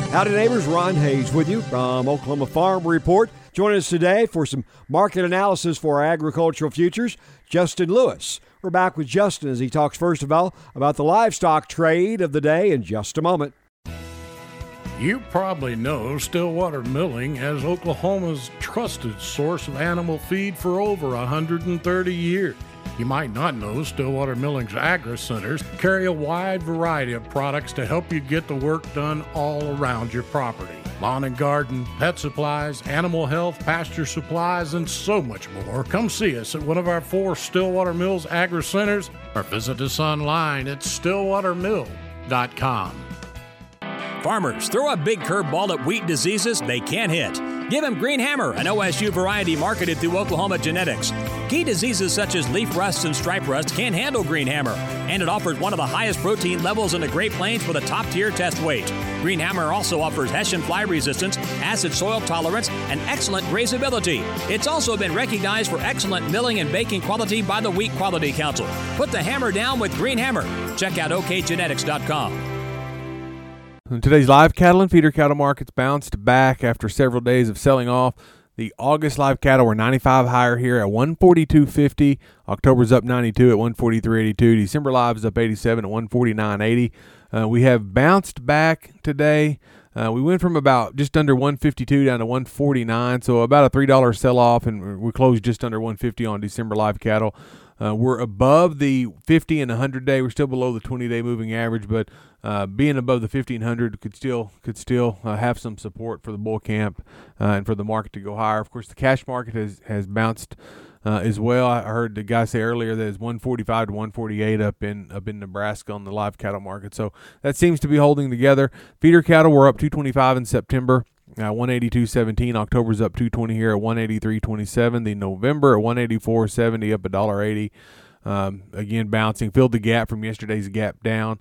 Howdy neighbors, Ron Hayes with you from Oklahoma Farm Report. Joining us today for some market analysis for our agricultural futures, Justin Lewis. We're back with Justin as he talks first of all about the livestock trade of the day in just a moment. You probably know Stillwater Milling as Oklahoma's trusted source of animal feed for over 130 years. You might not know Stillwater Milling's agri-centers carry a wide variety of products to help you get the work done all around your property. Lawn and garden, pet supplies, animal health, pasture supplies, and so much more. Come see us at one of our 4 Stillwater Mills agri-centers or visit us online at stillwatermill.com. Farmers, throw a big curveball at wheat diseases they can't hit. Give them Green Hammer, an OSU variety marketed through Oklahoma Genetics. Key diseases such as leaf rust and stripe rust can't handle Green Hammer, and it offers one of the highest protein levels in the Great Plains with a top-tier test weight. Green Hammer also offers Hessian fly resistance, acid soil tolerance, and excellent grazability. It's also been recognized for excellent milling and baking quality by the Wheat Quality Council. Put the hammer down with Green Hammer. Check out okgenetics.com. Today's live cattle and feeder cattle markets bounced back after several days of selling off. The August live cattle were 95 higher here at 142.50. October's up 92 at 143.82. December live's up 87 at 149.80. We have bounced back today. We went from about just under 152 down to 149, so about a $3 sell-off, and we closed just under 150 on December live cattle. We're above the 50 and 100-day. We're still below the 20-day moving average, but being above the 1,500 could still have some support for the bull camp and for the market to go higher. Of course, the cash market has bounced as well. I heard the guy say earlier that it's 145 to 148 up in Nebraska on the live cattle market. So that seems to be holding together. Feeder cattle were up 225 in September. 182.17. October's up 220 here at 183.27. The November at 184.70, up $1.80. Again, bouncing, filled the gap from yesterday's gap down.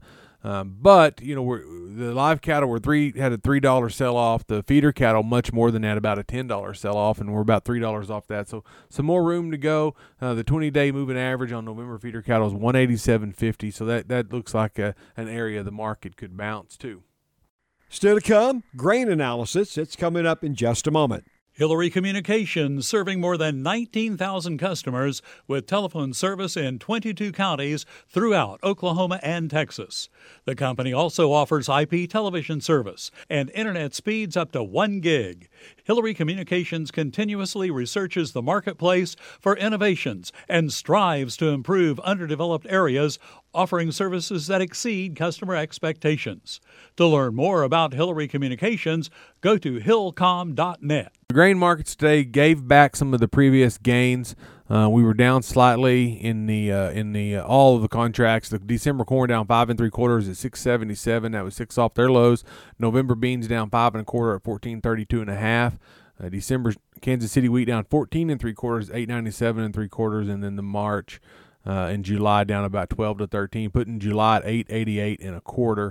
But the live cattle had a $3 sell off. The feeder cattle much more than that, about a $10 sell off, and we're about $3 off that. So some more room to go. The 20-day moving average on November feeder cattle is 187.50. So that looks like an area the market could bounce to. Still to come, grain analysis. It's coming up in just a moment. Hillary Communications, serving more than 19,000 customers with telephone service in 22 counties throughout Oklahoma and Texas. The company also offers IP television service and internet speeds up to 1 gig. Hillary Communications continuously researches the marketplace for innovations and strives to improve underdeveloped areas, offering services that exceed customer expectations. To learn more about Hillary Communications, go to hillcom.net. The grain markets today gave back some of the previous gains. We were down slightly in the all of the contracts. The December corn down 5 3/4 at 6.77. That was 6 off their lows. November beans down 5 1/4 at 14.32.5. December Kansas City wheat down 14 3/4, 8.97 3/4, and then the March and July down about 12 to 13, putting July at 8.88 1/4.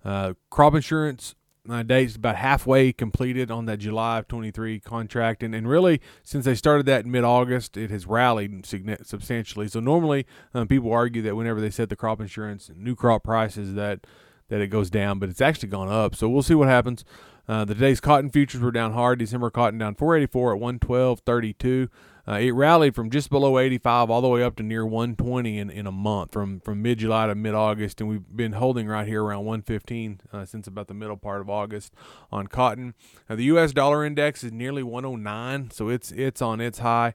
Crop insurance date's about halfway completed on that July of 23 contract, and really since they started that in mid-August, it has rallied substantially. So normally people argue that whenever they set the crop insurance new crop prices that it goes down, but it's actually gone up. So we'll see what happens. Today's cotton futures were down hard. December cotton down 484 at 112.32. It rallied from just below 85 all the way up to near 120 in a month from mid-July to mid-August, and we've been holding right here around 115 since about the middle part of August on cotton. The U.S. dollar index is nearly 109, so it's on its high,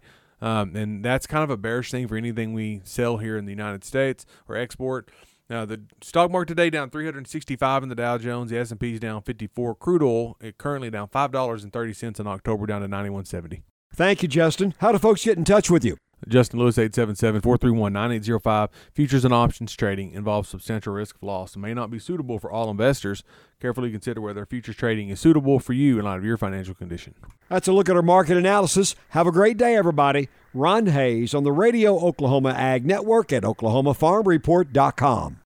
and that's kind of a bearish thing for anything we sell here in the United States or export. The stock market today down 365 in the Dow Jones. The S&P is down 54. Crude oil currently down $5.30 in October, down to 91.70. Thank you, Justin. How do folks get in touch with you? Justin Lewis, 877-431-9805. Futures and options trading involves substantial risk of loss and may not be suitable for all investors. Carefully consider whether futures trading is suitable for you in light of your financial condition. That's a look at our market analysis. Have a great day, everybody. Ron Hayes on the Radio Oklahoma Ag Network at oklahomafarmreport.com.